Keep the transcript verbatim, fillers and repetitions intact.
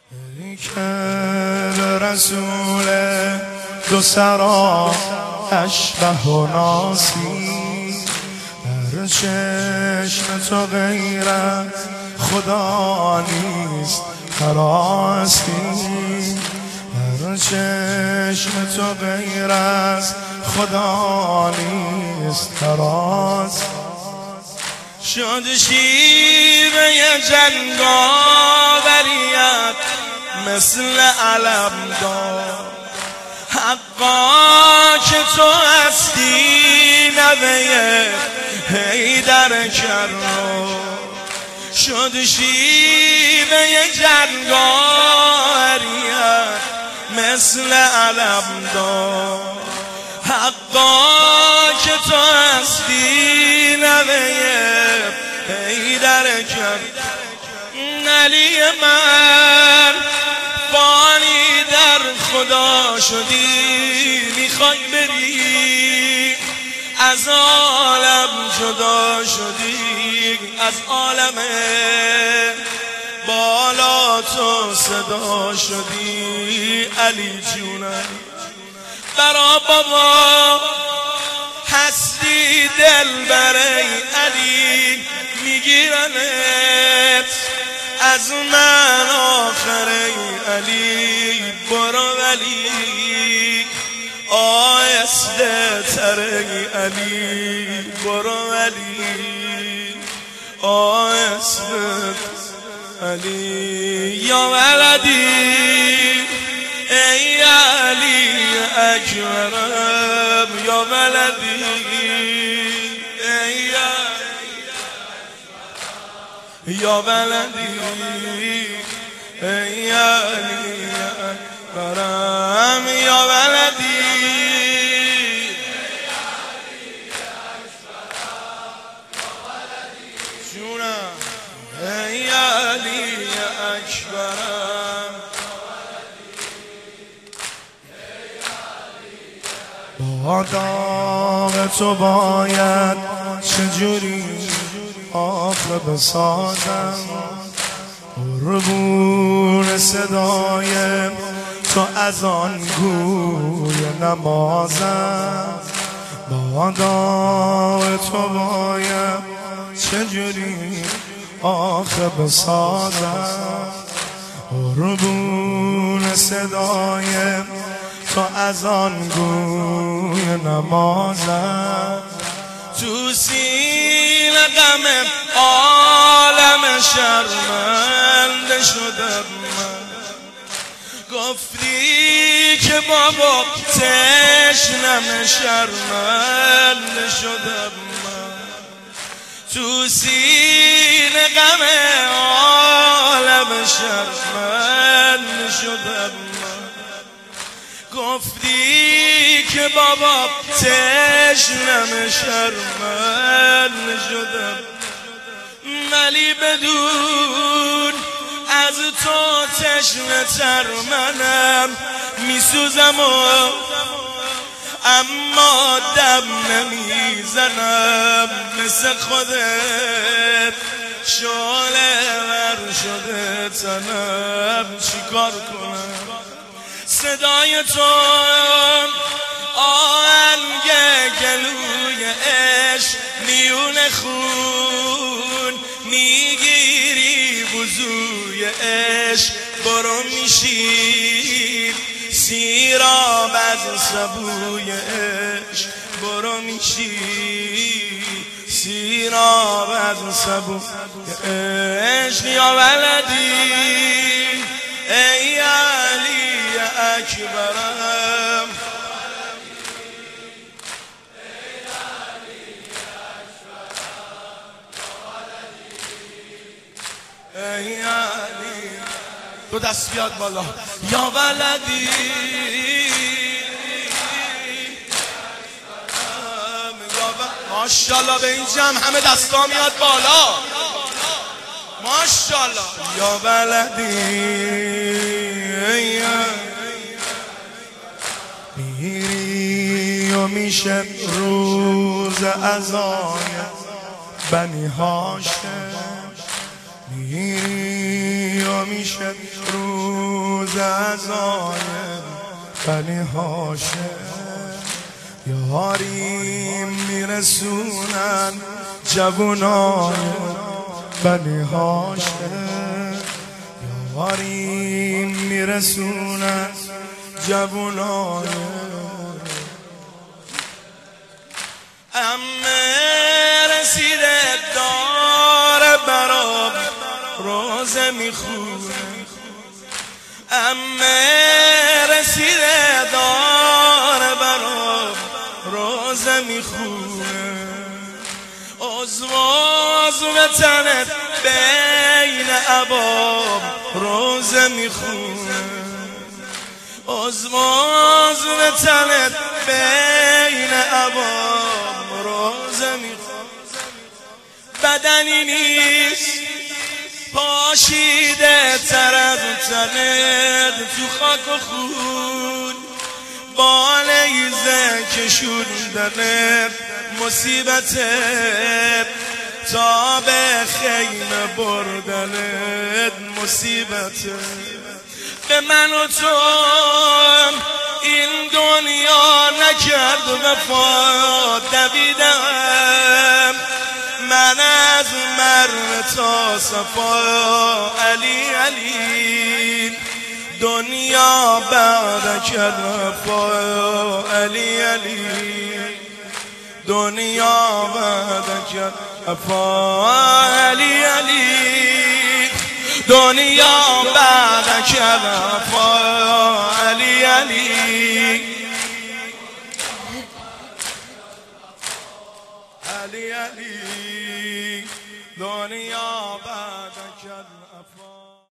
ای که به رسول دو سرا اشبه و ناسی، در چشم تو غیر از خدا نیست هراسی، در چشم تو غیر از خدا نیست هراسی. شد شیوه جنگاوریت مثل علم دار، حقا که تو هستی نوه حیدر کرار. شد شیوه جنگاوریت مثل علم دار، حقا که تو هستی نوه حیدر کرد. علی من فانی در خدا شدی، میخوای بری از عالم جدا شدی، از عالم بالا تو صدا شدی. علی جونم برا بابا هستی دل برای علی، میگیرنت از من آخره علی. برو ولی آهسته تره علی، برو ولی آهسته علی. یا ولدی ای علی اکبرم، یا ولدی ای یا ولدی ای علی اکبرم، یا ولدی جونم ای علی اکبرم. با داغ تو باید چجوری آخر بسازم، قربون صدای تو از آن گوی نمازم. با داغ تو باید چجوری آخر بسازم، قربون صدای تو از آن گوی نمازم. تو سینه غم عالم شرمنده شدم من، گفتی که بابا تشنم شرمنده شدم من. تو سینه غم عالم شرمنده شدم من، گفتی که بابا تشنم شرمنده شدم. ولی بدون از تو تشنه تر منم میسوزم و اما دم نمیزنم. مثل خودت شعله ور شده تنم، چیکار کنم؟ صدای تو آهنگ گلوی عشق، میون خون میگیری وضوی عشق. برو میشی سیراب از سبوی عشق، برو میشی سیراب از سبوی عشق. یا ولدی ای علی اکبرم، ای علی دو دست بیاد بالا. یا ولدی ماشاءالله به این جمع همه دستا میاد بالا، ماشاءالله. یا ولدی میری و میشه روز عزای بنی هاشم، میری و و میشه روز عزای بنی هاشم، یاریم میرسونن جوانای بنی هاشم، یاریم میرسونن جوانای. امه رسیده داره برام روزه میخونه، امه رسیده داره برام روزه میخونه، عضواز به تنت بین عباب روزه میخونه، عضواز به تنت بین عباب روزه میخونه. بدنی نیست پاشیده تر از تنت تو خاک و خون، بالیزه کشوندنت مصیبته تا به خیمه بردنت مصیبته. به من و تو این دنیا نکرد و وفا دویدم، من از مرو تا صفا علی علی، دنیا بعد کرد وفا علی علی، دنیا بعد کرد وفا علی علی، دنیا بعد کرد وفا علی علی، علی علی، دنیا بعد